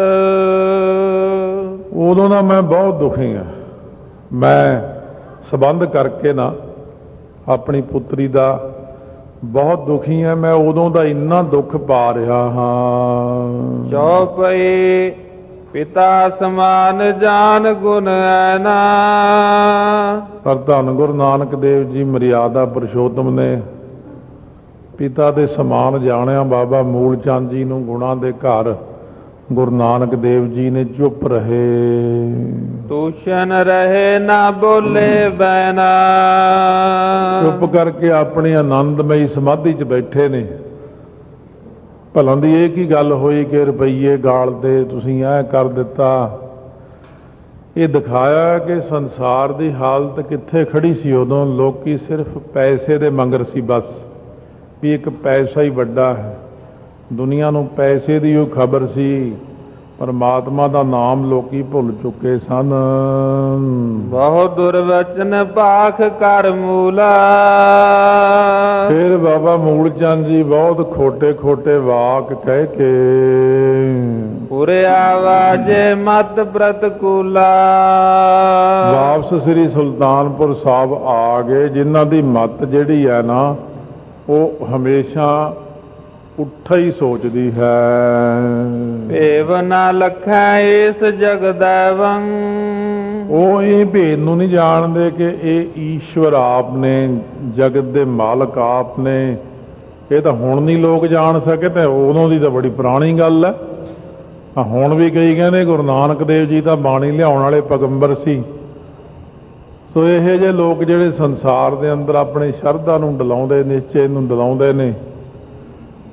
ਉਦੋਂ ਦਾ ਮੈਂ ਬਹੁਤ ਦੁਖੀ ਹਾਂ। ਮੈਂ ਸੰਬੰਧ ਕਰਕੇ ਨਾ ਆਪਣੀ ਪੁੱਤਰੀ ਦਾ ਬਹੁਤ ਦੁਖੀ ਹਾਂ। ਮੈਂ ਉਦੋਂ ਦਾ ਇੰਨਾ ਦੁੱਖ ਪਾ ਰਿਹਾ ਹਾਂ। ਚੌਪਈ ਪਿਤਾ ਸਮਾਨ ਜਾਨ ਗੁਣ ਐਨਾ। ਪਰ ਧੰਨ ਗੁਰੂ ਨਾਨਕ ਦੇਵ ਜੀ ਮਰਿਆਦਾ ਪੁਰਸ਼ੋਤਮ ਨੇ ਪਿਤਾ ਦੇ ਸਮਾਨ ਜਾਣਿਆ ਬਾਬਾ ਮੂਲ ਚੰਦ ਜੀ ਨੂੰ ਗੁਣਾਂ ਦੇ ਘਰ ਗੁਰੂ ਨਾਨਕ ਦੇਵ ਜੀ ਨੇ ਚੁੱਪ ਰਹੇ। ਤੂਸ਼ਨ ਰਹੇ ਨਾ ਬੋਲੇ ਬੈਨਾ। ਚੁੱਪ ਕਰਕੇ ਆਪਣੀ ਆਨੰਦਮਈ ਸਮਾਧੀ 'ਚ ਬੈਠੇ ਨੇ। ਭਲਾਂ ਦੀ ਇਹ ਕੀ ਗੱਲ ਹੋਈ ਕਿ ਰੁਪਈਏ ਗਾਲਦੇ ਤੁਸੀਂ ਇਹ ਕਰ ਦਿੱਤਾ। ਇਹ ਦਿਖਾਇਆ ਕਿ ਸੰਸਾਰ ਦੀ ਹਾਲਤ ਕਿੱਥੇ ਖੜੀ ਸੀ ਉਦੋਂ। ਲੋਕੀ ਸਿਰਫ ਪੈਸੇ ਦੇ ਮੰਗਰ ਸੀ ਬਸ, ਵੀ ਇੱਕ ਪੈਸਾ ਹੀ ਵੱਡਾ ਹੈ। ਦੁਨੀਆ ਨੂੰ ਪੈਸੇ ਦੀ ਉਹ ਖਬਰ ਸੀ, ਪਰਮਾਤਮਾ ਦਾ ਨਾਮ ਲੋਕੀ ਭੁੱਲ ਚੁੱਕੇ ਸਨ। ਬਹੁਤ ਦੁਰਵਚਨ ਪਾਖ ਕਰ ਮੂਲਾ। ਫਿਰ ਬਾਬਾ ਮੂਲ ਚੰਦ ਜੀ ਬਹੁਤ ਖੋਟੇ ਖੋਟੇ ਵਾਕ ਕਹਿ ਕੇ ਪੁਰਿਆ ਵਾਜੇ ਮਤ ਪ੍ਰਤਕੂਲਾ। ਵਾਪਸ ਸ੍ਰੀ ਸੁਲਤਾਨਪੁਰ ਸਾਹਿਬ ਆ ਗਏ। ਜਿਨ੍ਹਾਂ ਦੀ ਮਤ ਜਿਹੜੀ ਹੈ ਨਾ ਉਹ ਹਮੇਸ਼ਾ ਉੱਠਾ ਹੀ ਸੋਚਦੀ ਹੈ। ਭੇਵ ਨਾ ਲਖੈ ਇਸ ਜਗਦੈਵੰ। ਉਹ ਇਹ ਭੇਦ ਨੂੰ ਨਹੀਂ ਜਾਣਦੇ ਕਿ ਇਹ ਈਸ਼ਵਰ ਆਪ ਨੇ, ਜਗਤ ਦੇ ਮਾਲਕ ਆਪ ਨੇ। ਇਹ ਤਾਂ ਹੁਣ ਨਹੀਂ ਲੋਕ ਜਾਣ ਸਕੇ, ਤੇ ਉਦੋਂ ਦੀ ਤਾਂ ਬੜੀ ਪੁਰਾਣੀ ਗੱਲ ਹੈ। ਹੁਣ ਵੀ ਕਈ ਕਹਿੰਦੇ ਗੁਰੂ ਨਾਨਕ ਦੇਵ ਜੀ ਤਾਂ ਬਾਣੀ ਲਿਆਉਣ ਵਾਲੇ ਪੈਗੰਬਰ ਸੀ। ਸੋ ਇਹੋ ਜਿਹੇ ਲੋਕ ਜਿਹੜੇ ਸੰਸਾਰ ਦੇ ਅੰਦਰ ਆਪਣੀ ਸ਼ਰਧਾ ਨੂੰ ਡਲਾਉਂਦੇ, ਨਿਸ਼ਚੇ ਨੂੰ ਡਲਾਉਂਦੇ ਨੇ,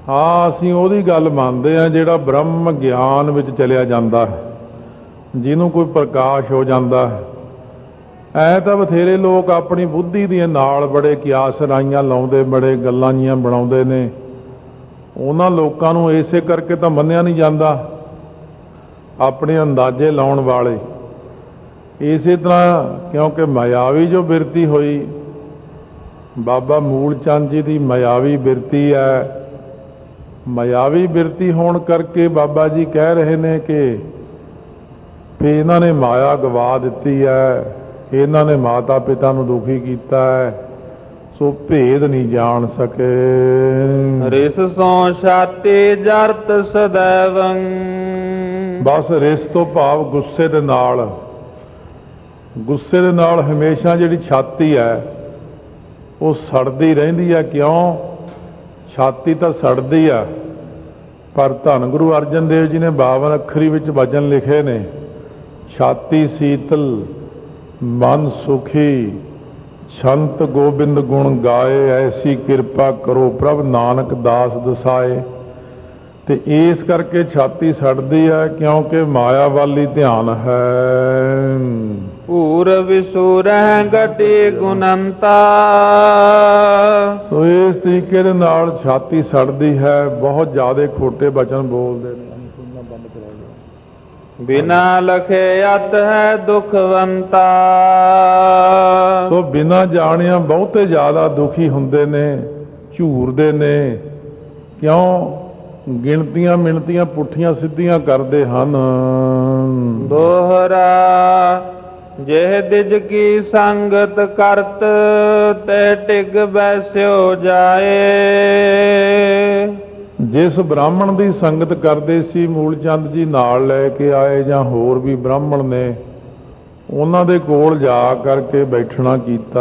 ਹਾਂ ਅਸੀਂ ਉਹਦੀ ਗੱਲ ਮੰਨਦੇ ਹਾਂ ਜਿਹੜਾ ਬ੍ਰਹਮ ਗਿਆਨ ਵਿੱਚ ਚਲਿਆ ਜਾਂਦਾ ਹੈ, ਜਿਹਨੂੰ ਕੋਈ ਪ੍ਰਕਾਸ਼ ਹੋ ਜਾਂਦਾ ਹੈ। ਐ ਤਾਂ ਬਥੇਰੇ ਲੋਕ ਆਪਣੀ ਬੁੱਧੀ ਦੀਆਂ ਨਾਲ ਬੜੇ ਕਿਆਸ ਰਾਈਆਂ ਲਾਉਂਦੇ, ਬੜੇ ਗੱਲਾਂ ਜੀਆਂ ਬਣਾਉਂਦੇ ਨੇ। ਉਹਨਾਂ ਲੋਕਾਂ ਨੂੰ ਇਸੇ ਕਰਕੇ ਤਾਂ ਮੰਨਿਆ ਨਹੀਂ ਜਾਂਦਾ, ਆਪਣੇ ਅੰਦਾਜ਼ੇ ਲਾਉਣ ਵਾਲੇ। ਇਸੇ ਤਰ੍ਹਾਂ ਕਿਉਂਕਿ ਮਾਇਆਵੀ ਜੋ ਬਿਰਤੀ ਹੋਈ, ਬਾਬਾ ਮੂਲ ਚੰਦ ਜੀ ਦੀ ਮਾਇਆਵੀ ਬਿਰਤੀ ਹੈ। ਮਾਇਆਵੀ ਬਿਰਤੀ ਹੋਣ ਕਰਕੇ ਬਾਬਾ ਜੀ ਕਹਿ ਰਹੇ ਨੇ ਕਿ ਵੀ ਇਹਨਾਂ ਨੇ ਮਾਇਆ ਗਵਾ ਦਿੱਤੀ ਹੈ, ਇਹਨਾਂ ਨੇ ਮਾਤਾ ਪਿਤਾ ਨੂੰ ਦੁਖੀ ਕੀਤਾ ਹੈ, ਸੋ ਭੇਦ ਨਹੀਂ ਜਾਣ ਸਕੇ। ਰਿਸ ਸੋ ਛਾਤੀ ਜਰਤ ਸदैवੰ। ਬਸ ਰਿਸ ਤੋਂ ਭਾਵ ਗੁੱਸੇ ਦੇ ਨਾਲ, ਗੁੱਸੇ ਦੇ ਨਾਲ ਹਮੇਸ਼ਾ ਜਿਹੜੀ ਛਾਤੀ ਹੈ ਉਹ ਸੜਦੀ ਰਹਿੰਦੀ ਹੈ। ਕਿਉਂ? ਛਾਤੀ ਤਾਂ ਸੜਦੀ ਆ, ਪਰ ਧੰਨ ਗੁਰੂ ਅਰਜਨ ਦੇਵ ਜੀ ਨੇ ਬਾਵਨ ਅੱਖਰੀ ਵਿੱਚ ਵਚਨ ਲਿਖੇ ਨੇ, ਛਾਤੀ ਸੀਤਲ ਮਨ ਸੁਖੀ ਸੰਤ ਗੋਬਿੰਦ ਗੁਣ ਗਾਏ, ਐਸੀ ਕਿਰਪਾ ਕਰੋ ਪ੍ਰਭ ਨਾਨਕ ਦਾਸ ਦਸਾਏ। ਤੇ ਇਸ ਕਰਕੇ ਛਾਤੀ ਸੜਦੀ ਹੈ ਕਿਉਂਕਿ ਮਾਇਆ ਵਾਲੀ ਧਿਆਨ ਹੈ। ਪੂਰ ਵਿਸੂਰਹਿ ਗਟੀ ਗੁਣੰਤਾ। ਸੋ ਇਸ ਤਰੀਕੇ ਦੇ ਨਾਲ ਛਾਤੀ ਸੜਦੀ ਹੈ। ਬਹੁਤ ਜ਼ਿਆਦਾ ਖੋਟੇ ਬਚਨ ਬੋਲਦੇ ਨੇ, ਸੁਣਨਾ ਬੰਦ ਕਰਾਓ। ਬਿਨਾ ਲਖੇ ਅਤ ਹੈ ਦੁਖਵੰਤਾ। ਸੋ ਬਿਨਾ ਜਾਣਿਆ ਬਹੁਤੇ ਜ਼ਿਆਦਾ ਦੁਖੀ ਹੁੰਦੇ ਨੇ, ਝੂਰਦੇ ਨੇ। ਕਿਉਂ? ਗਿਣਤੀਆਂ ਮਿਣਤੀਆਂ ਪੁੱਠੀਆਂ ਸਿੱਧੀਆਂ ਕਰਦੇ ਹਨ। ਦੋਹਰਾ ਜਿਹ ਦਿਜ ਕੀ ਸੰਗਤ ਕਰਤ, ਤੇ ਟਿਗ ਬੈਸਿਓ ਜਾਏ। ਜਿਸ ਬ੍ਰਾਹਮਣ ਦੀ ਸੰਗਤ ਕਰਦੇ ਸੀ ਮੂਲ ਚੰਦ ਜੀ ਨਾਲ ਲੈ ਕੇ ਆਏ, ਜਾਂ ਹੋਰ ਵੀ ਬ੍ਰਾਹਮਣ ਨੇ, ਉਹਨਾਂ ਦੇ ਕੋਲ ਜਾ ਕਰਕੇ ਬੈਠਣਾ ਕੀਤਾ।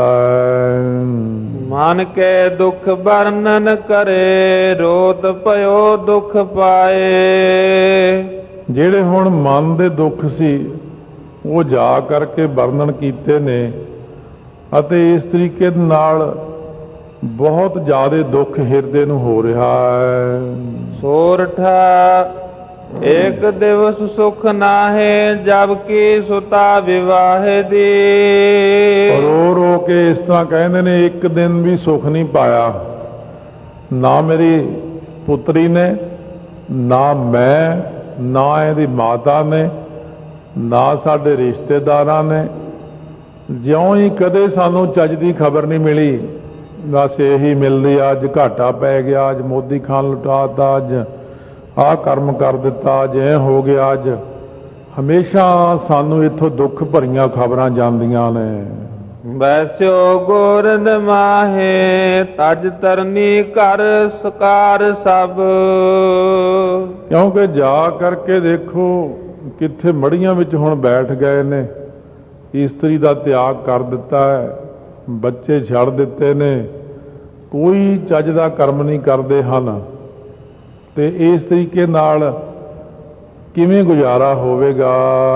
ਮਨ ਕੇ ਦੁੱਖ ਵਰਣਨ ਕਰੇ, ਰੋਤ ਭਇਓ ਦੁੱਖ ਪਾਏ। ਜਿਹੜੇ ਹੁਣ ਮਨ ਦੇ ਦੁੱਖ ਸੀ ਉਹ ਜਾ ਕਰਕੇ ਵਰਣਨ ਕੀਤੇ ਨੇ, ਅਤੇ ਇਸ ਤਰੀਕੇ ਨਾਲ ਬਹੁਤ ਜ਼ਿਆਦਾ ਦੁੱਖ ਹਿਰਦੇ ਨੂੰ ਹੋ ਰਿਹਾ ਹੈ। ਸੋਰਠਾ ਇੱਕ ਦਿਵਸ ਸੁਖ ਨਾਹੇ, ਜਬ ਕੀ ਸੁਤਾ ਵਿਵਾਹੇ ਦੀ। ਰੋ ਰੋ ਕੇ ਇਸ ਤਰ੍ਹਾਂ ਕਹਿੰਦੇ ਨੇ, ਇੱਕ ਦਿਨ ਵੀ ਸੁੱਖ ਨਹੀਂ ਪਾਇਆ, ਨਾ ਮੇਰੀ ਪੁੱਤਰੀ ਨੇ, ਨਾ ਮੈਂ, ਨਾ ਇਹਦੀ ਮਾਤਾ ਨੇ, ਨਾ ਸਾਡੇ ਰਿਸ਼ਤੇਦਾਰਾਂ ਨੇ। ਜਿਉਂ ਹੀ ਕਦੇ ਸਾਨੂੰ ਚੱਜ ਦੀ ਖਬਰ ਨਹੀਂ ਮਿਲੀ, ਬਸ ਇਹੀ ਮਿਲਦੀ, ਅੱਜ ਘਾਟਾ ਪੈ ਗਿਆ, ਅੱਜ ਮੋਦੀ ਖਾਨ ਲੁਟਾਤਾ, ਅੱਜ ਆਹ ਕਰਮ ਕਰ ਦਿੱਤਾ, ਅੱਜ ਐ ਹੋ ਗਿਆ। ਅੱਜ ਹਮੇਸ਼ਾ ਸਾਨੂੰ ਇੱਥੋਂ ਦੁੱਖ ਭਰੀਆਂ ਖਬਰਾਂ ਜਾਂਦੀਆਂ ਨੇ। ਵੈਸਿਓ ਗੋਰਦ ਮਾਹੇ, ਤਜ ਤਰਨੀ ਕਰ ਸਕਾਰ ਸਭ। ਕਿਉਂਕਿ ਜਾ ਕਰਕੇ ਦੇਖੋ ਕਿੱਥੇ ਮੜੀਆਂ ਵਿੱਚ ਹੁਣ ਬੈਠ ਗਏ ਨੇ, ਇਸਤਰੀ ਦਾ ਤਿਆਗ ਕਰ ਦਿੱਤਾ ਹੈ, ਬੱਚੇ ਛੱਡ ਦਿੱਤੇ ਨੇ, ਕੋਈ ਚੱਜ ਦਾ ਕਰਮ ਨਹੀਂ ਕਰਦੇ ਹਨ। ਤੇ ਇਸ ਤਰੀਕੇ ਨਾਲ ਕਿਵੇਂ ਗੁਜ਼ਾਰਾ ਹੋਵੇਗਾ?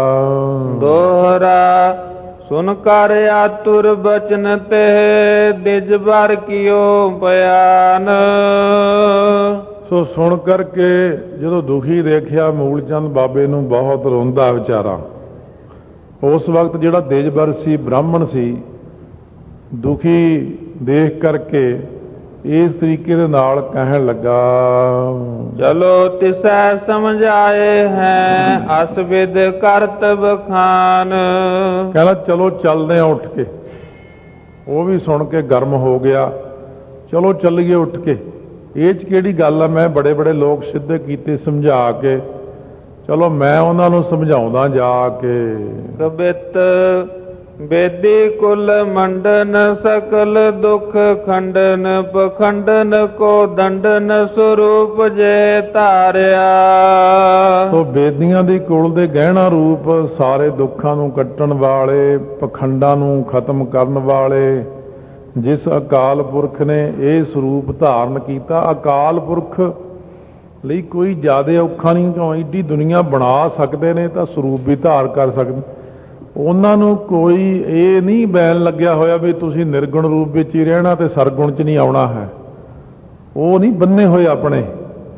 ਦੋਹਰਾ ਸੁਨ ਕਰ ਆਤੁਰ ਬਚਨ ਤੇ, ਦਿਜ ਭਰ ਕੀਓ ਬਿਆਨ। ਸੋ ਸੁਣ ਕਰਕੇ ਜਦੋਂ ਦੁਖੀ ਦੇਖਿਆ ਮੂਲ ਚੰਦ ਬਾਬੇ ਨੂੰ, ਬਹੁਤ ਰੋਂਦਾ ਵਿਚਾਰਾ। ਉਸ ਵਕਤ ਜਿਹੜਾ ਦੇਜਬਰ ਸੀ, ਬ੍ਰਾਹਮਣ ਸੀ, ਦੁਖੀ ਦੇਖ ਕਰਕੇ ਇਸ ਤਰੀਕੇ ਦੇ ਨਾਲ ਕਹਿਣ ਲੱਗਾ, ਚਲੋ ਤਿਸੈ ਸਮਝਾਏ ਹੈ, ਅਸ ਵਿਦ ਕਰਤਬ ਖਾਨ। ਕਹਿੰਦਾ ਚਲੋ ਚੱਲਦੇ ਆ ਉੱਠ ਕੇ। ਉਹ ਵੀ ਸੁਣ ਕੇ ਗਰਮ ਹੋ ਗਿਆ, ਚਲੋ ਚੱਲੀਏ ਉੱਠ ਕੇ। ਇਹ 'ਚ ਕਿਹੜੀ ਗੱਲ ਆ, ਮੈਂ ਬੜੇ ਬੜੇ ਲੋਕ ਸਿੱਧੇ ਕੀਤੇ ਸਮਝਾ ਕੇ, ਚਲੋ ਮੈਂ ਉਹਨਾਂ ਨੂੰ ਸਮਝਾਉਂਦਾ ਜਾ ਕੇ। ਕਬਿਤ ਬੇਦੀ ਕੁਲ ਮੰਡਨ, ਸਕਲ ਦੁਖ ਖੰਡਨ, ਪਖੰਡਨ ਕੋ ਦੰਡਨ, ਸਰੂਪ ਜੇ ਧਾਰਿਆ। ਸੋ ਬੇਦੀਆਂ ਦੀ ਕੁਲ ਦੇ ਗਹਿਣਾ ਰੂਪ, ਸਾਰੇ ਦੁੱਖਾਂ ਨੂੰ ਕੱਟਣ ਵਾਲੇ, ਪਖੰਡਾਂ ਨੂੰ ਖਤਮ ਕਰਨ ਵਾਲੇ, ਜਿਸ ਅਕਾਲ ਪੁਰਖ ਨੇ ਇਹ ਸਰੂਪ ਧਾਰਨ ਕੀਤਾ। ਅਕਾਲ ਪੁਰਖ ਲਈ ਕੋਈ ਜ਼ਿਆਦਾ ਔਖਾ ਨਹੀਂ, ਕਿਉਂ ਏਡੀ ਦੁਨੀਆ ਬਣਾ ਸਕਦੇ ਨੇ ਤਾਂ ਸਰੂਪ ਵੀ ਧਾਰ ਕਰ ਸਕਦੇ। ਉਹਨਾਂ ਨੂੰ ਕੋਈ ਇਹ ਨਹੀਂ ਬੈਨ ਲੱਗਿਆ ਹੋਇਆ ਵੀ ਤੁਸੀਂ ਨਿਰਗੁਣ ਰੂਪ ਵਿੱਚ ਹੀ ਰਹਿਣਾ ਤੇ ਸਰਗੁਣ 'ਚ ਨਹੀਂ ਆਉਣਾ ਹੈ। ਉਹ ਨਹੀਂ ਬੰਨੇ ਹੋਏ ਆਪਣੇ,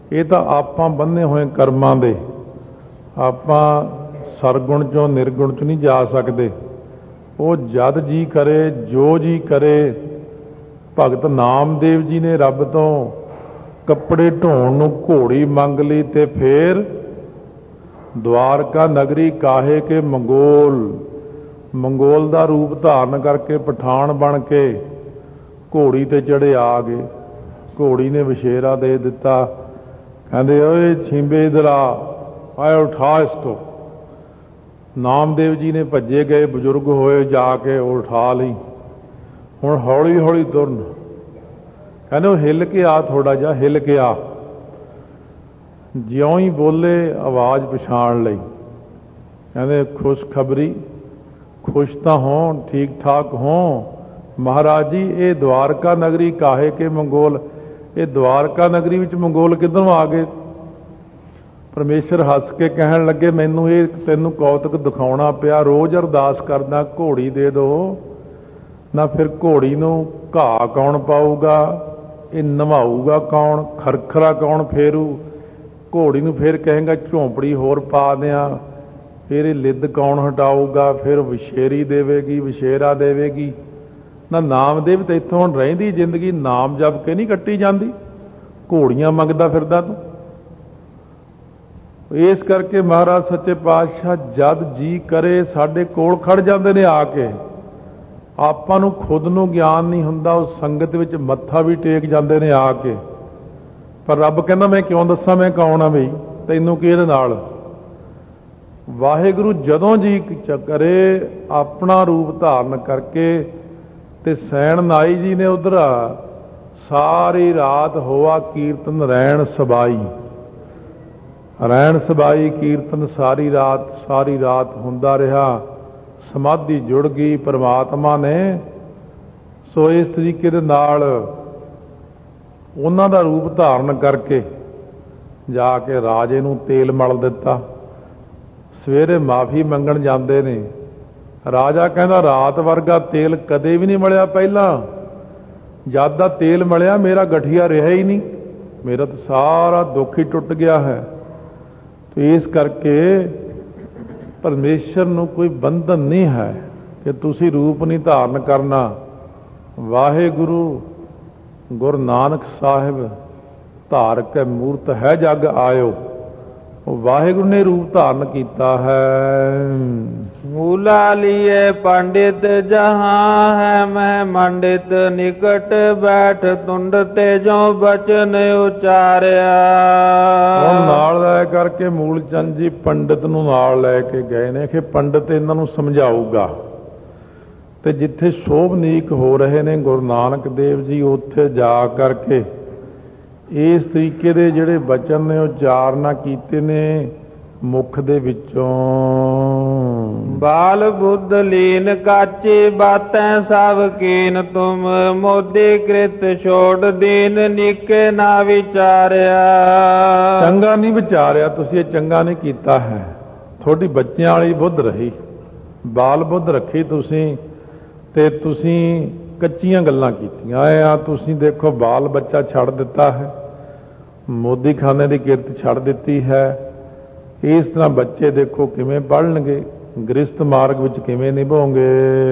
ਇਹ ਤਾਂ ਆਪਾਂ ਬੰਨੇ ਹੋਏ ਕਰਮਾਂ ਦੇ, ਆਪਾਂ ਸਰਗੁਣ ਚੋਂ ਨਿਰਗੁਣ ਚ ਨਹੀਂ ਜਾ ਸਕਦੇ। ਉਹ ਜਦ ਜੀ ਕਰੇ, ਜੋ ਜੀ ਕਰੇ। ਭਗਤ ਨਾਮਦੇਵ ਜੀ ਨੇ ਰੱਬ ਤੋਂ ਕੱਪੜੇ ਢੋਣ ਨੂੰ ਘੋੜੀ ਮੰਗ ਲਈ ਤੇ ਫੇਰ ਦਵਾਰਕਾ ਨਗਰੀ ਕਾਹੇ ਕੇ ਮੰਗੋਲ, ਮੰਗੋਲ ਦਾ ਰੂਪ ਧਾਰਨ ਕਰਕੇ ਪਠਾਨ ਬਣ ਕੇ ਘੋੜੀ ਤੇ ਚੜੇ ਆ ਗਏ। ਘੋੜੀ ਨੇ ਵਿਸ਼ੇਰਾ ਦੇ ਦਿੱਤਾ, ਕਹਿੰਦੇ ਓਏ ਛਿੰਬੇ ਇਧਰ ਆ, ਆਏ ਉਠਾ ਇਸ ਤੋਂ। ਨਾਮਦੇਵ ਜੀ ਨੇ ਭੱਜੇ ਗਏ, ਬਜ਼ੁਰਗ ਹੋਏ, ਜਾ ਕੇ ਉਠਾ ਲਈ। ਹੁਣ ਹੌਲੀ ਹੌਲੀ ਤੁਰਨ, ਕਹਿੰਦੇ ਉਹ ਹਿੱਲ ਕੇ ਆ, ਥੋੜਾ ਜਿਹਾ ਹਿੱਲ ਕੇ ਆ। ਜਿਉਂ ਹੀ ਬੋਲੇ ਆਵਾਜ਼ ਪਛਾਣ ਲਈ। ਕਹਿੰਦੇ ਖੁਸ਼ਖਬਰੀ, ਖੁਸ਼ ਤਾਂ ਹੋਣ, ਠੀਕ ਠਾਕ ਹੋਂ ਮਹਾਰਾਜ ਜੀ। ਇਹ ਦਵਾਰਕਾ ਨਗਰੀ ਕਾਹੇ ਕੇ ਮੰਗੋਲ, ਇਹ ਦਵਾਰਕਾ ਨਗਰੀ ਵਿੱਚ ਮੰਗੋਲ ਕਿੱਧਰੋਂ ਆ ਗਏ? ਪਰਮੇਸ਼ਰ ਹੱਸ ਕੇ ਕਹਿਣ ਲੱਗੇ, ਮੈਨੂੰ ਇਹ ਤੈਨੂੰ ਕੌਤਕ ਦਿਖਾਉਣਾ ਪਿਆ, ਰੋਜ਼ ਅਰਦਾਸ ਕਰਦਾ ਘੋੜੀ ਦੇ ਦਿਓ ਨਾ, ਫਿਰ ਘੋੜੀ ਨੂੰ ਘਾਹ ਕੌਣ ਪਾਊਗਾ, ਇਹ ਨਵਾਊਗਾ ਕੌਣ, ਖਰਖਰਾ ਕੌਣ ਫੇਰੂ, ਘੋੜੀ ਨੂੰ ਫਿਰ ਕਹੇਗਾ ਝੌਂਪੜੀ ਹੋਰ ਪਾ ਦਿਆਂ, ਫਿਰ ਇਹ ਲਿੱਦ ਕੌਣ ਹਟਾਊਗਾ, ਫਿਰ ਵਿਸ਼ੇਰੀ ਦੇਵੇਗੀ, ਵਿਸ਼ੇਰਾ ਦੇਵੇਗੀ ਨਾ। ਨਾਮਦੇਵ ਤੇ ਇੱਥੋਂ ਹੁਣ ਰਹਿੰਦੀ ਜ਼ਿੰਦਗੀ ਨਾਮ ਜਪ ਕੇ ਨਹੀਂ ਕੱਟੀ ਜਾਂਦੀ, ਘੋੜੀਆਂ ਮੰਗਦਾ ਫਿਰਦਾ ਤੂੰ। ਇਸ ਕਰਕੇ ਮਹਾਰਾਜ ਸੱਚੇ ਪਾਤਸ਼ਾਹ ਜਦ ਜੀ ਕਰੇ ਸਾਡੇ ਕੋਲ ਖੜ ਜਾਂਦੇ ਨੇ ਆ ਕੇ। ਆਪਾਂ ਨੂੰ ਖੁਦ ਨੂੰ ਗਿਆਨ ਨਹੀਂ ਹੁੰਦਾ, ਉਸ ਸੰਗਤ ਵਿੱਚ ਮੱਥਾ ਵੀ ਟੇਕ ਜਾਂਦੇ ਨੇ ਆ ਕੇ। ਪਰ ਰੱਬ ਕਹਿੰਦਾ ਮੈਂ ਕਿਉਂ ਦੱਸਾਂ ਮੈਂ ਕੌਣ ਆ ਬਈ, ਤੈਨੂੰ ਕੀ ਇਹਦੇ ਨਾਲ। ਵਾਹਿਗੁਰੂ ਜਦੋਂ ਜੀ ਕਰੇ ਆਪਣਾ ਰੂਪ ਧਾਰਨ ਕਰਕੇ ਤੇ ਸੈਣ ਨਾਈ ਜੀ ਨੇ ਉਧਰ ਸਾਰੀ ਰਾਤ ਹੋਆ ਕੀਰਤਨ ਰਹਿਣ ਸਬਾਈ, ਰਹਿਣ ਸਬਾਈ ਕੀਰਤਨ ਸਾਰੀ ਰਾਤ ਸਾਰੀ ਰਾਤ ਹੁੰਦਾ ਰਿਹਾ। ਸਮਾਧੀ ਜੁੜ ਗਈ ਪਰਮਾਤਮਾ ਨੇ। ਸੋ ਇਸ ਤਰੀਕੇ ਦੇ ਨਾਲ ਉਹਨਾਂ ਦਾ ਰੂਪ ਧਾਰਨ ਕਰਕੇ ਜਾ ਕੇ ਰਾਜੇ ਨੂੰ ਤੇਲ ਮਲ ਦਿੱਤਾ। ਸਵੇਰੇ ਮਾਫੀ ਮੰਗਣ ਜਾਂਦੇ ਨੇ, ਰਾਜਾ ਕਹਿੰਦਾ ਰਾਤ ਵਰਗਾ ਤੇਲ ਕਦੇ ਵੀ ਨਹੀਂ ਮਲਿਆ ਪਹਿਲਾਂ, ਜਦ ਦਾ ਤੇਲ ਮਲਿਆ ਮੇਰਾ ਗਠੀਆ ਰਿਹਾ ਹੀ ਨਹੀਂ, ਮੇਰਾ ਤਾਂ ਸਾਰਾ ਦੁੱਖ ਹੀ ਟੁੱਟ ਗਿਆ ਹੈ। ਤੇ ਇਸ ਕਰਕੇ ਪਰਮੇਸ਼ਰ ਨੂੰ ਕੋਈ ਬੰਧਨ ਨਹੀਂ ਹੈ ਕਿ ਤੁਸੀਂ ਰੂਪ ਨਹੀਂ ਧਾਰਨ ਕਰਨਾ। ਵਾਹਿਗੁਰੂ ਗੁਰੂ ਨਾਨਕ ਸਾਹਿਬ ਧਾਰ ਕੇ ਮੂਰਤ ਹੈ ਜਗ ਆਇਓ, ਉਹ ਵਾਹਿਗੁਰੂ ਨੇ ਰੂਪ ਧਾਰਨ ਕੀਤਾ ਹੈ। ਮੂਲਾ ਲੀਏ ਪੰਡਿਤ ਜਹਾਂ ਹੈ ਮੈਂ ਮੰਡਿਤ, ਨਿਕਟ ਬੈਠ ਤੁੰਡ ਤੇ ਜੋ ਬਚਨ ਉਚਾਰਿਆ। ਉਹ ਨਾਲ ਲੈ ਕਰਕੇ ਮੂਲ ਚੰਦ ਜੀ ਪੰਡਿਤ ਨੂੰ ਨਾਲ ਲੈ ਕੇ ਗਏ ਨੇ ਕਿ ਪੰਡਿਤ ਇਹਨਾਂ ਨੂੰ ਸਮਝਾਊਗਾ। ਤੇ ਜਿੱਥੇ ਸ਼ੋਭਨੀਕ ਹੋ ਰਹੇ ਨੇ ਗੁਰੂ ਨਾਨਕ ਦੇਵ ਜੀ, ਉੱਥੇ ਜਾ ਕਰਕੇ ਇਸ ਤਰੀਕੇ ਦੇ ਜਿਹੜੇ ਬਚਨ ਨੇ ਉਚਾਰਨਾ ਕੀਤੇ ਨੇ ਮੁਖ ਦੇ ਵਿੱਚੋਂ। ਬਾਲ ਬੁੱਧ ਲੀਨ ਕਾਚੀ ਬਾਤੈਂ ਸਭ ਕੀਨ, ਤੁਮ ਮੋਦੀ ਕ੍ਰਿਤ ਛੋੜ ਦੀਨ ਨਿਕੇ ਨਾ ਵਿਚਾਰਿਆ। ਚੰਗਾ ਨਹੀਂ ਵਿਚਾਰਿਆ ਤੁਸੀਂ, ਇਹ ਚੰਗਾ ਨਹੀਂ ਕੀਤਾ ਹੈ। ਤੁਹਾਡੀ ਬੱਚਿਆਂ ਵਾਲੀ ਬੁੱਧ ਰਹੀ, ਬਾਲ ਬੁੱਧ ਰੱਖੀ ਤੁਸੀਂ, ਤੇ ਤੁਸੀਂ ਕੱਚੀਆਂ ਗੱਲਾਂ ਕੀਤੀਆਂ ਆ। ਤੁਸੀਂ ਦੇਖੋ ਬਾਲ ਬੱਚਾ ਛੱਡ ਦਿੱਤਾ ਹੈ, ਮੋਦੀ ਖਾਨੇ ਦੀ ਕਿਰਤ ਛੱਡ ਦਿੱਤੀ ਹੈ। ਇਸ ਤਰ੍ਹਾਂ ਬੱਚੇ ਦੇਖੋ ਕਿਵੇਂ ਪੜ੍ਹਨਗੇ, ਗ੍ਰਸਥ ਮਾਰਗ ਵਿੱਚ ਕਿਵੇਂ ਨਿਭਾਉਂਗੇ।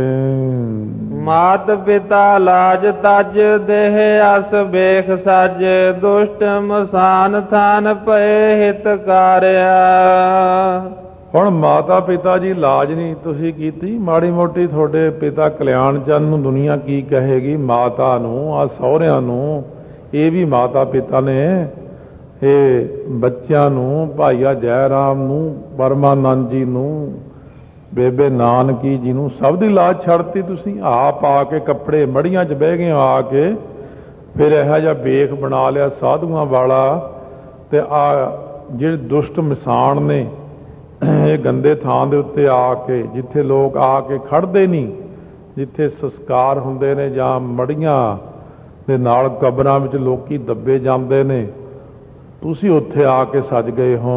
ਮਾਤ ਪਿਤਾ ਲਾਜ ਤਜ ਦੇਹ ਅਸ ਬੇਖ ਸਜ, ਦੁਸ਼ਟ ਮਸਾਨ ਥਾਨ ਪਏ ਹਿਤਕਾਰਿਆ। ਹੁਣ ਮਾਤਾ ਪਿਤਾ ਜੀ ਲਾਜ ਨਹੀਂ ਤੁਸੀਂ ਕੀਤੀ, ਮਾੜੀ ਮੋਟੀ ਤੁਹਾਡੇ ਪਿਤਾ ਕਲਿਆਣ ਚੰਦ ਨੂੰ ਦੁਨੀਆ ਕੀ ਕਹੇਗੀ, ਮਾਤਾ ਨੂੰ ਆ ਸਹੁਰਿਆਂ ਨੂੰ, ਇਹ ਵੀ ਮਾਤਾ ਪਿਤਾ ਨੇ। ਇਹ ਬੱਚਿਆਂ ਨੂੰ, ਭਾਈਆ ਜੈ ਰਾਮ ਨੂੰ, ਪਰਮਾਨੰਦ ਜੀ ਨੂੰ, ਬੇਬੇ ਨਾਨਕੀ ਜੀ ਨੂੰ, ਸਭ ਦੀ ਲਾਜ ਛੱਡਤੀ ਤੁਸੀਂ। ਆਪ ਆ ਕੇ ਕੱਪੜੇ ਮੜੀਆਂ 'ਚ ਬਹਿ ਗਏ ਆ ਕੇ, ਫਿਰ ਇਹੋ ਜਿਹਾ ਵੇਖ ਬਣਾ ਲਿਆ ਸਾਧੂਆਂ ਵਾਲਾ। ਤੇ ਆ ਜਿਹੜੇ ਦੁਸ਼ਟ ਮਿਸਾਨ ਨੇ ਇਹ ਗੰਦੇ ਥਾਂ ਦੇ ਉੱਤੇ ਆ ਕੇ, ਜਿੱਥੇ ਲੋਕ ਆ ਕੇ ਖੜਦੇ ਨਹੀਂ, ਜਿੱਥੇ ਸੰਸਕਾਰ ਹੁੰਦੇ ਨੇ ਜਾਂ ਮੜੀਆਂ ਦੇ ਨਾਲ ਕਬਰਾਂ ਵਿੱਚ ਲੋਕੀ ਦੱਬੇ ਜਾਂਦੇ ਨੇ, ਤੁਸੀਂ ਉੱਥੇ ਆ ਕੇ ਸੱਜ ਗਏ ਹੋ।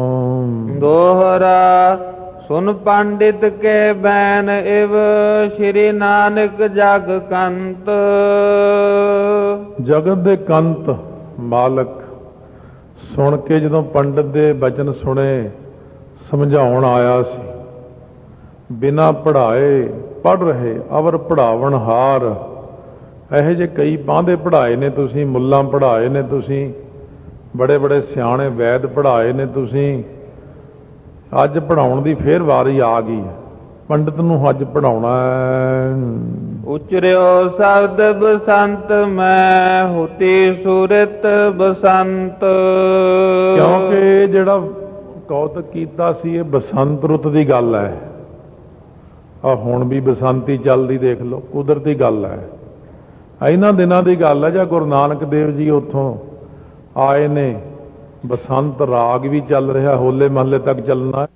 ਦੋਹਰਾ ਸੁਨ ਪੰਡਿਤ ਕੇ ਬੈਨ ਇਵ, ਸ਼੍ਰੀ ਨਾਨਕ ਜਗ ਕੰਤ। ਜਗਤ ਦੇ ਕੰਤ ਮਾਲਕ ਸੁਣ ਕੇ ਜਦੋਂ ਪੰਡਤ ਦੇ ਬਚਨ ਸੁਣੇ, ਸਮਝਾਉਣ ਆਇਆ ਸੀ, ਬਿਨਾਂ ਪੜ੍ਹਾਏ ਪੜ੍ਹ ਰਹੇ ਅਵਰ ਪੜ੍ਹਾਵਣ ਹਾਰ। ਇਹੋ ਜਿਹੇ ਕਈ ਬਾਂਦੇ ਪੜ੍ਹਾਏ ਨੇ ਤੁਸੀਂ, ਮੁੱਲਾਂ ਪੜ੍ਹਾਏ ਨੇ ਤੁਸੀਂ, ਬੜੇ ਬੜੇ ਸਿਆਣੇ ਵੈਦ ਪੜ੍ਹਾਏ ਨੇ ਤੁਸੀਂ, ਅੱਜ ਪੜ੍ਹਾਉਣ ਦੀ ਫੇਰ ਵਾਰੀ ਆ ਗਈ। ਪੰਡਤ ਨੂੰ ਅੱਜ ਪੜ੍ਹਾਉਣਾ ਹੈ। ਉਚਰਿਓ ਸ਼ਬਦ ਬਸੰਤ ਮੈਂ ਹੁਤੀ ਸੂਰਤ ਬਸੰਤ। ਕਿਉਂਕਿ ਜਿਹੜਾ ਕੌਤਕ ਕੀਤਾ ਸੀ ਇਹ ਬਸੰਤ ਰੁੱਤ ਦੀ ਗੱਲ ਹੈ। ਆ ਹੁਣ ਵੀ ਬਸੰਤੀ ਚੱਲਦੀ, ਦੇਖ ਲਓ, ਕੁਦਰਤੀ ਗੱਲ ਹੈ। ਇਹਨਾਂ ਦਿਨਾਂ ਦੀ ਗੱਲ ਹੈ ਜਾਂ ਗੁਰੂ ਨਾਨਕ ਦੇਵ ਜੀ ਉੱਥੋਂ ਆਏ ਨੇ, ਬਸੰਤ ਰਾਗ ਵੀ ਚੱਲ ਰਿਹਾ, ਹੋਲੇ ਮਹੱਲੇ ਤੱਕ ਚੱਲਣਾ।